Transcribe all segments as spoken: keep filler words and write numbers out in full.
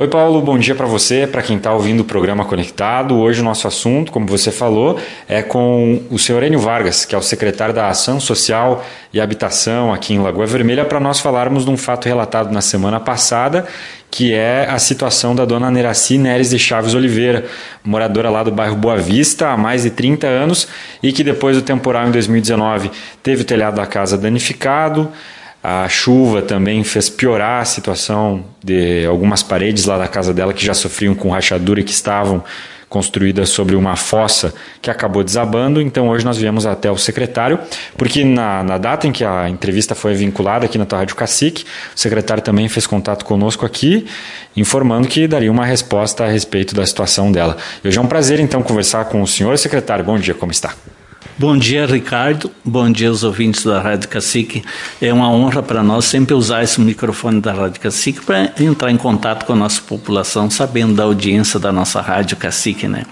Oi Paulo, bom dia para você, para quem está ouvindo o programa Conectado. Hoje o nosso assunto, como você falou, é com o senhor Enio Vargas, que é o secretário da Ação Social e Habitação aqui em Lagoa Vermelha, para nós falarmos de um fato relatado na semana passada, que é a situação da dona Neraci Neres de Chaves Oliveira, moradora lá do bairro Boa Vista há mais de trinta anos e que depois do temporal em dois mil e dezenove teve o telhado da casa danificado. A chuva também fez piorar a situação de algumas paredes lá da casa dela que já sofriam com rachadura e que estavam construídas sobre uma fossa que acabou desabando. Então hoje nós viemos até o secretário, porque na, na data em que a entrevista foi vinculada aqui na tua Rádio Cacique, o secretário também fez contato conosco aqui, informando que daria uma resposta a respeito da situação dela. E hoje é um prazer então conversar com o senhor secretário. Bom dia, como está? Bom dia, Ricardo. Bom dia aos ouvintes da Rádio Cacique. É uma honra para nós sempre usar esse microfone da Rádio Cacique para entrar em contato com a nossa população, sabendo da audiência da nossa Rádio Cacique, né?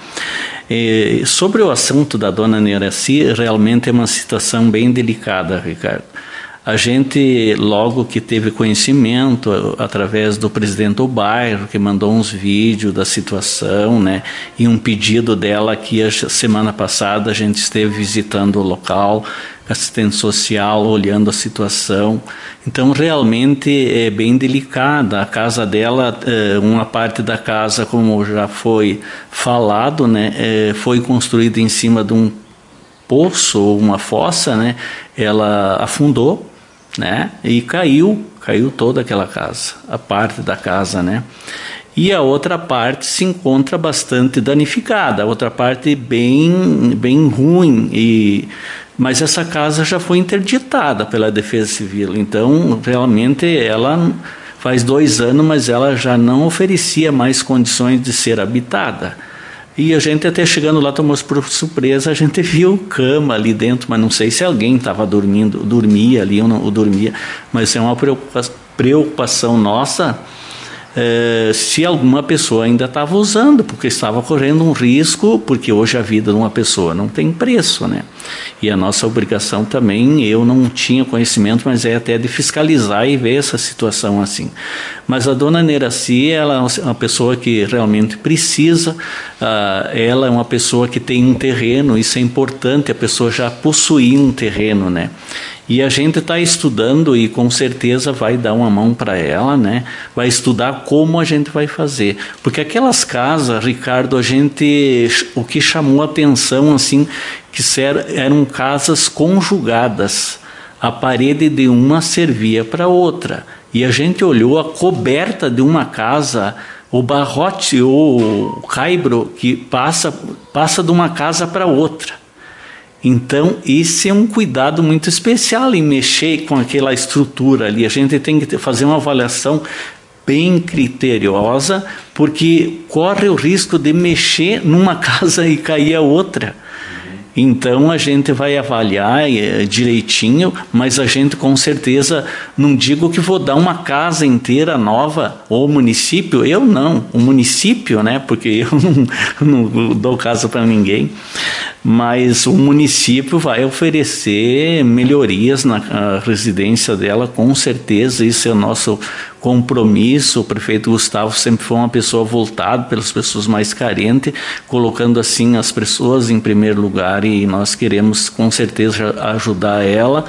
E sobre o assunto da dona Neraci, realmente é uma situação bem delicada, Ricardo. A gente, logo que teve conhecimento, através do presidente do bairro, que mandou uns vídeos da situação, né, e um pedido dela que a semana passada a gente esteve visitando o local, assistente social, olhando a situação. Então, realmente é bem delicada. A casa dela, uma parte da casa, como já foi falado, né, foi construída em cima de um poço ou uma fossa, né, ela afundou, né, e caiu, caiu toda aquela casa, a parte da casa, né, e a outra parte se encontra bastante danificada, a outra parte bem, bem ruim, e, mas essa casa já foi interditada pela Defesa Civil, então realmente ela faz dois anos, mas ela já não oferecia mais condições de ser habitada. E a gente até chegando lá, tomou por surpresa, a gente viu cama ali dentro, mas não sei se alguém estava dormindo, dormia ali ou não ou dormia, mas é uma preocupação, preocupação nossa, é, se alguma pessoa ainda estava usando, porque estava correndo um risco, porque hoje a vida de uma pessoa não tem preço, né? E a nossa obrigação também, eu não tinha conhecimento, mas é até de fiscalizar e ver essa situação assim. Mas a dona Neraci, ela é uma pessoa que realmente precisa, uh, ela é uma pessoa que tem um terreno, isso é importante, a pessoa já possuir um terreno, né? E a gente está estudando e com certeza vai dar uma mão para ela, né? Vai estudar como a gente vai fazer. Porque aquelas casas, Ricardo, a gente, o que chamou a atenção, assim, que eram casas conjugadas. A parede de uma servia para outra. E a gente olhou a coberta de uma casa, o barrote ou o caibro que passa, passa de uma casa para outra. Então, esse é um cuidado muito especial em mexer com aquela estrutura ali. A gente tem que fazer uma avaliação bem criteriosa, porque corre o risco de mexer numa casa e cair a outra. Então a gente vai avaliar é, direitinho, mas a gente com certeza, não digo que vou dar uma casa inteira nova, ou município, eu não, o município, né, porque eu não, não dou casa para ninguém, mas o município vai oferecer melhorias na residência dela, com certeza, isso é o nosso compromisso. O prefeito Gustavo sempre foi uma pessoa voltada pelas pessoas mais carentes, colocando assim as pessoas em primeiro lugar, e nós queremos com certeza ajudar ela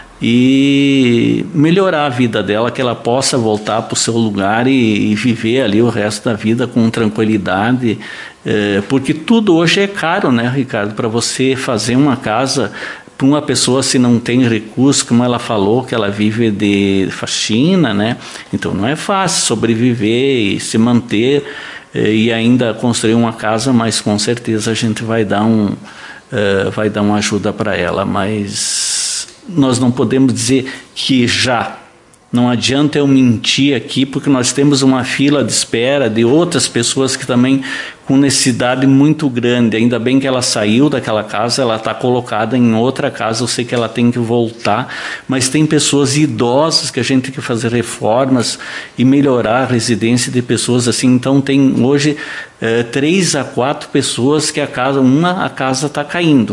e melhorar a vida dela, que ela possa voltar para o seu lugar e, e viver ali o resto da vida com tranquilidade, é, porque tudo hoje é caro, né, Ricardo? Para você fazer uma casa para uma pessoa, se não tem recurso, como ela falou, que ela vive de faxina, né? Então não é fácil sobreviver e se manter eh, e ainda construir uma casa, mas com certeza a gente vai dar, um, uh, vai dar uma ajuda para ela. Mas nós não podemos dizer que já. Não adianta eu mentir aqui, porque nós temos uma fila de espera de outras pessoas que também com necessidade muito grande. Ainda bem que ela saiu daquela casa, ela está colocada em outra casa, eu sei que ela tem que voltar, mas tem pessoas idosas que a gente tem que fazer reformas e melhorar a residência de pessoas assim. Então tem hoje é, três a quatro pessoas que a casa, uma a casa está caindo.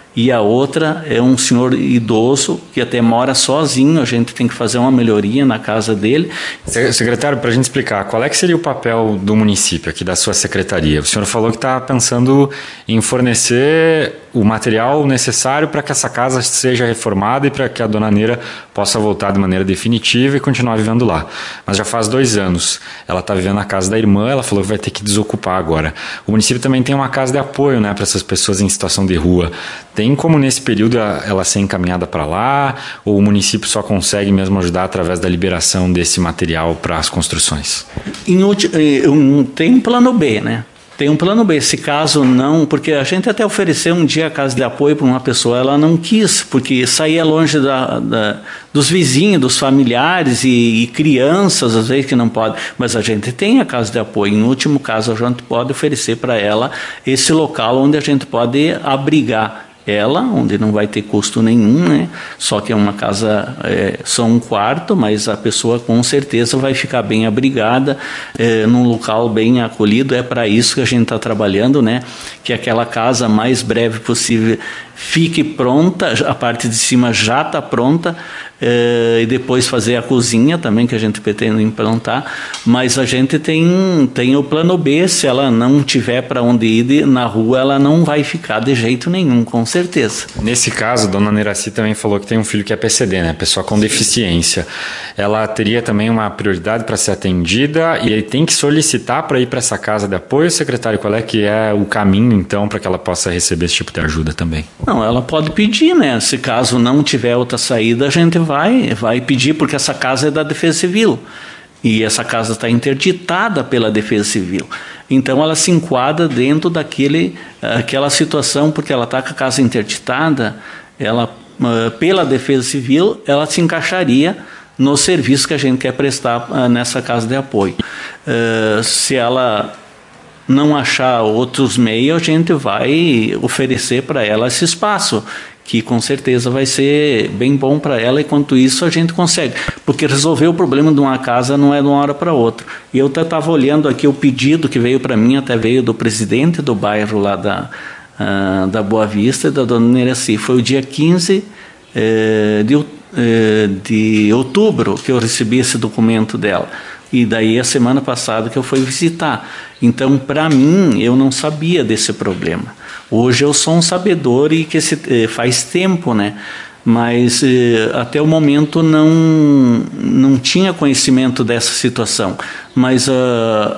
e a outra é um senhor idoso que até mora sozinho, a gente tem que fazer uma melhoria na casa dele. Secretário, para a gente explicar, qual é que seria o papel do município aqui, da sua secretaria? O senhor falou que está pensando em fornecer o material necessário para que essa casa seja reformada e para que a dona Neira possa voltar de maneira definitiva e continuar vivendo lá. Mas já faz dois anos, ela está vivendo na casa da irmã, ela falou que vai ter que desocupar agora. O município também tem uma casa de apoio, né, para essas pessoas em situação de rua. Tem como nesse período ela ser encaminhada para lá, ou o município só consegue mesmo ajudar através da liberação desse material para as construções? Em, um, tem um plano B, né? Tem um plano B, se caso não, porque a gente até ofereceu um dia a casa de apoio para uma pessoa, ela não quis, porque saía longe da, da, dos vizinhos, dos familiares e, e crianças, às vezes que não pode, mas a gente tem a casa de apoio, em último caso a gente pode oferecer para ela esse local onde a gente pode abrigar ela, onde não vai ter custo nenhum, né? Só que é uma casa, é, só um quarto, mas a pessoa com certeza vai ficar bem abrigada, é, num local bem acolhido. É para isso que a gente está trabalhando, né? Que aquela casa mais breve possível fique pronta, a parte de cima já está pronta, é, e depois fazer a cozinha também, que a gente pretende implantar, mas a gente tem, tem o plano B, se ela não tiver para onde ir na rua, ela não vai ficar de jeito nenhum, com certeza. Nesse caso, a dona Neiraci também falou que tem um filho que é P C D, né, pessoa com deficiência. Ela teria também uma prioridade para ser atendida e aí tem que solicitar para ir para essa casa de apoio, secretário? Qual é que é o caminho, então, para que ela possa receber esse tipo de ajuda também? Não, ela pode pedir, né? Se caso não tiver outra saída, a gente vai, vai pedir, porque essa casa é da Defesa Civil. E essa casa está interditada pela Defesa Civil. Então, ela se enquadra dentro daquele, aquela situação, porque ela está com a casa interditada, ela, pela Defesa Civil, ela se encaixaria no serviço que a gente quer prestar nessa casa de apoio. Se ela não achar outros meios, a gente vai oferecer para ela esse espaço, que com certeza vai ser bem bom para ela, e quanto isso a gente consegue, porque resolver o problema de uma casa não é de uma hora para outra. E eu até estava olhando aqui o pedido que veio para mim, até veio do presidente do bairro lá da, uh, da Boa Vista, da dona Neiraci. Foi o dia quinze eh, de, eh, de outubro que eu recebi esse documento dela. E daí a semana passada que eu fui visitar. Então, para mim, eu não sabia desse problema. Hoje eu sou um sabedor e que esse, faz tempo, né? Mas eh, até o momento não, não tinha conhecimento dessa situação. Mas uh,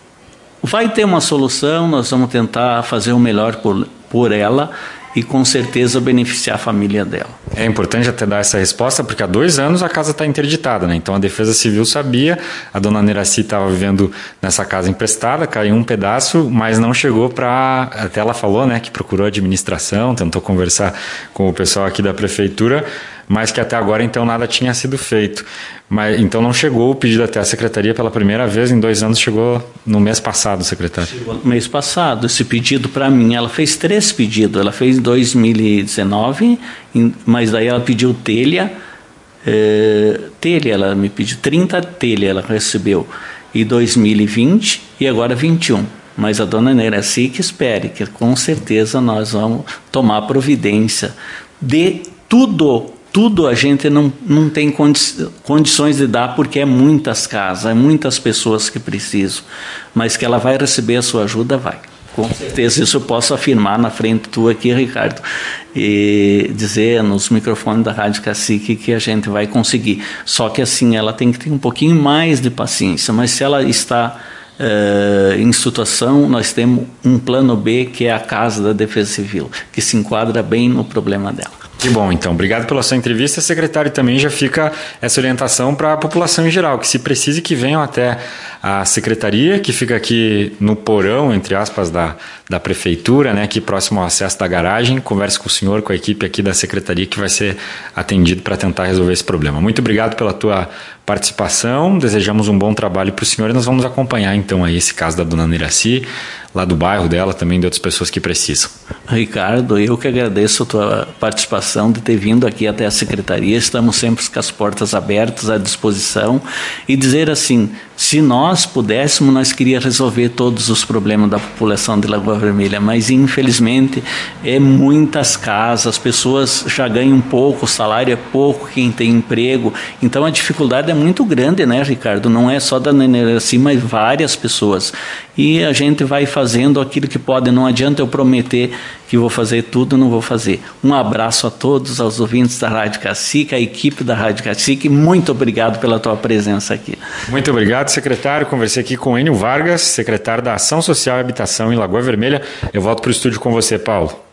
vai ter uma solução, nós vamos tentar fazer o melhor por, por ela e com certeza beneficiar a família dela. É importante até dar essa resposta, porque há dois anos a casa está interditada, né? Então a Defesa Civil sabia, a dona Neiraci estava vivendo nessa casa emprestada, caiu um pedaço, mas não chegou para... Até ela falou, né, que procurou a administração, tentou conversar com o pessoal aqui da prefeitura, mas que até agora então nada tinha sido feito. Mas, então não chegou o pedido até a secretaria pela primeira vez em dois anos, chegou no mês passado, secretário. Chegou no mês passado, esse pedido para mim, ela fez três pedidos, ela fez em dois mil e dezenove, mas daí ela pediu telha, é, telha, ela me pediu trinta telha, ela recebeu em dois mil e vinte e agora vinte e um. Mas a dona Neiraci que espere, que com certeza nós vamos tomar providência de tudo. Tudo a gente não, não tem condi- condições de dar, porque é muitas casas, é muitas pessoas que precisam. Mas que ela vai receber a sua ajuda, vai. Com certeza, isso eu posso afirmar na frente tua aqui, Ricardo, e dizer nos microfones da Rádio Cacique que a gente vai conseguir. Só que assim, ela tem que ter um pouquinho mais de paciência, mas se ela está uh, em situação, nós temos um plano B, que é a Casa da Defesa Civil, que se enquadra bem no problema dela. Que bom, então. Obrigado pela sua entrevista, secretário. Também já fica essa orientação para a população em geral, que se precise que venham até a secretaria, que fica aqui no porão, entre aspas, da, da prefeitura, né, aqui próximo ao acesso da garagem. Converse com o senhor, com a equipe aqui da secretaria, que vai ser atendido para tentar resolver esse problema. Muito obrigado pela tua participação, desejamos um bom trabalho para o senhor e nós vamos acompanhar então aí esse caso da dona Neiraci, lá do bairro dela, também de outras pessoas que precisam. Ricardo, eu que agradeço a tua participação, de ter vindo aqui até a secretaria. Estamos sempre com as portas abertas à disposição, e dizer assim, Se nós pudéssemos, nós queríamos resolver todos os problemas da população de Lagoa Vermelha, mas infelizmente é muitas casas, as pessoas já ganham pouco, o salário é pouco, quem tem emprego, então a dificuldade é muito grande, né, Ricardo? Não é só da Neneraci, mas várias pessoas. E a gente vai fazendo aquilo que pode, não adianta eu prometer que vou fazer tudo, não vou fazer. Um abraço a todos, aos ouvintes da Rádio Cacique, a equipe da Rádio Cacique, muito obrigado pela tua presença aqui. Muito obrigado, secretário. Conversei aqui com Enio Vargas, secretário da Ação Social e Habitação em Lagoa Vermelha. Eu volto para o estúdio com você, Paulo.